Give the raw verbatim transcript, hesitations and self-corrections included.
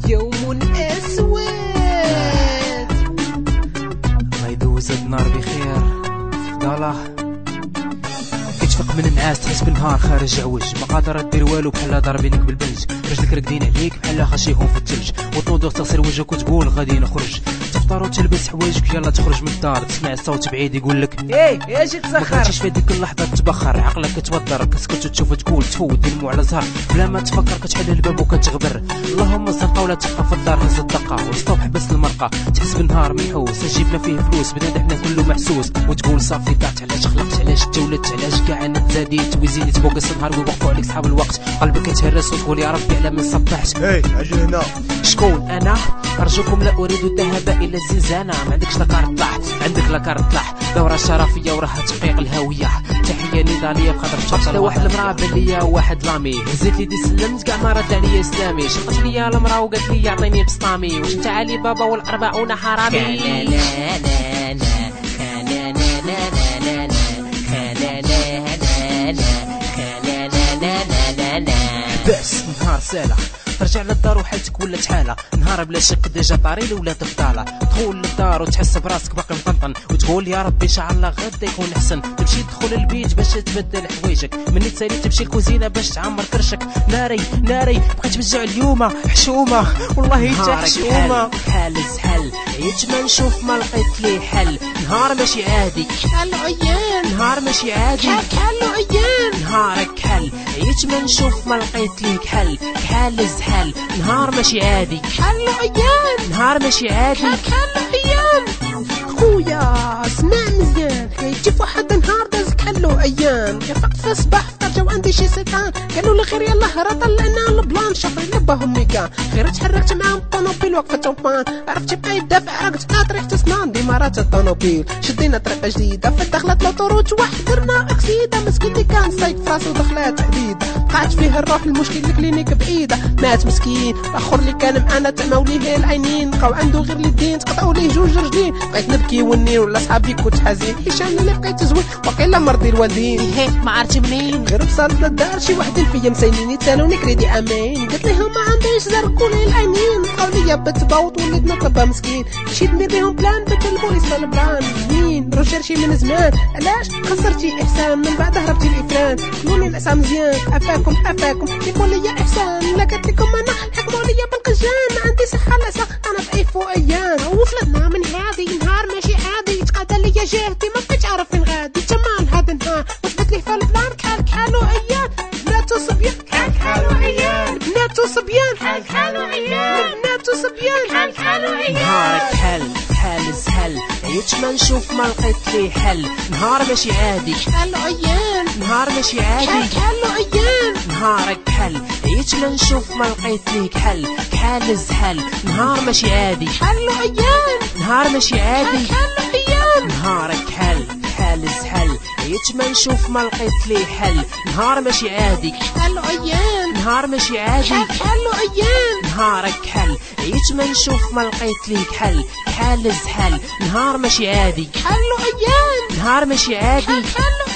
يوم أسود. الله يدوز هاد النهار بخير فضاله. كتفيق من النعاس تحس بالنهار خارج عوج، ما قادر دير والو بحال ضاربينك بالبنج، رجلك راكدين عليك بحال خاشيهم في الثلج، وتوضو تغسل وجهك وتقول غادي نخرج، تفطر وتلبس حوايجك يلا تخرج من الدار، تسمع الصوت بعيد يقول لك ايه يا جيت تسخر. ما كنتيش في ديك اللحظه تبخر، عقلك كتوتر، كتسكت وتشوف تقول تفوت دموع على زهر، بلا ما تفكر كتحل الباب وكتغبر، اللهم الزنقه ولا تبقى في الدار هز الدقه، والصبح بس المرقه تحس بالنهار منحوس، جيبنا فيه فلوس بدا حنا كله محسوس، وتقول صافي ضاعت علاش خلقت علاش تولدت علاش كاع نتزاديت وزيدت بوقس النهار ويوقفوا عليك صحاب الوقت، قلبك يتهرس وتقول يا ربي على من صبحت. ايه اجي هنا. شكون انا؟ ارجوكم لا اريد الذهاب الى الزنزانه، ما عندكش لاكارت طاح، عندك لاكارت طاح، دوره شرفيه وراها تحقيق الهويه، تحيه نضاليه بقدر شفت واحد المراه بليا واحد لامي، هزيت لي دي سلمت كاع ما رد عليا اسلامي، شقت ليا المراه وقالت لي يعطيني بسطامي، واش انت علي بابا والاربعون حرامي. لا لا لا لا لا لا لا بس نهار سالة ترجع للدار وحالتك ولات حالة، نهار بلا شك ديجا طاري ولا تفضالة، تدخل للدار وتحس براسك باقي مطنطن، وتقول يا ربي ان شاء الله غدا يكون احسن، تمشي تدخل البيت باش تبدل حوايجك، مني تسالي تمشي الكوزينه باش تعمر كرشك، ناري ناري بقيت بالجوع اليوم حشومه والله حتى حشومه، حال زحل عييت ما نشوف ما لقيت لي حل، نهار ماشي عادي كحل عيان، نهار ماشي عادي كحل عيان، نهارك كحل عييت ما نشوف ما لقيت لي كحل، كحل زحل نهار ماشي عادي كحل عيان، نهار ماشي عادي كحل عيان. خويا اسمع مزيان، حيجي في واحد النهار داز كحلو عيان، فقت في الصباح فطرت وعندي شي سيطان، قالوا لي خير يلا هرا طلعنا البلان، شافري لي باهم ميكان، خير تحركت معاهم الطوموبيل وقفت توفان، عرفت بقى يدافع عرقت طريق تسنان ديمارات الطوموبيل، شدينا طريقه جديده في دخلت لوطوروت واحد درنا اكسيده، مسكين اللي كان سايق فراسو دخلات حديده، قعدت فيه الروح المشكل الكلينيك بعيده، مات مسكين، الاخر اللي كان معانا تعماو ليه العينين، بقاو عنده غير اليدين تقطعوا ليه جوج رجلين، بقيت نبكي وني ولا صحابي كنت حزين، هشام اللي بقيت زوين وقيلا مرضي الوالدين، هيه ما عرفتي منين غير وصلت للدار شي وحدين فيا مساينين يتسالوني كريدي امين، قلت لهم ما عنديش زرقوا لي العينين، بقاو ليا بتباوط وليت نطبها مسكين، مشيت ندير لهم بلان بيت البوليس البلان زين، رجع شي من زمان علاش خسرتي احسان، من بعد هربتي الافران، قولوني العصا مزيان عفاكم عفاكم يقول لي احسان، لا قلت لكم انا حكموا لي بالقجان، ما عندي صحه لا صح انا ضعيف وايان، وصلتنا من هذه نهار ماشي عادي، تقاد لي جهتي ما بقيتش عارف فين غادي، تمام هذا النهار وثبت لي في البلان كحال كحالو عيان، بنات وصبيان كحال كحالو عيان، بنات وصبيان كحال كحالو عيان، بنات وصبيان كحال كحالو عيان، نهارك حل حال زحل عييت ما نشوف ما لقيت لي حل، نهار ماشي عادي كحال عيان، نهار ماشي عادي كحال عيان، نهارك كحل عييت ما نشوف ما لقيت لي كحل، كحال زحل نهار ماشي عادي كحال عيان، نهار ماشي عادي كحال عيان، نهارك كحل كحال زحل عييت ما نشوف ما لقيت لي حل، نهار ماشي عادي كحال عيان، نهار ماشي عادي كحال عيان، نهارك كحل عييت ما نشوف ما لقيت لي كحل، كحال زحل نهار ماشي عادي كحال عيان، نهار ماشي عادي كحال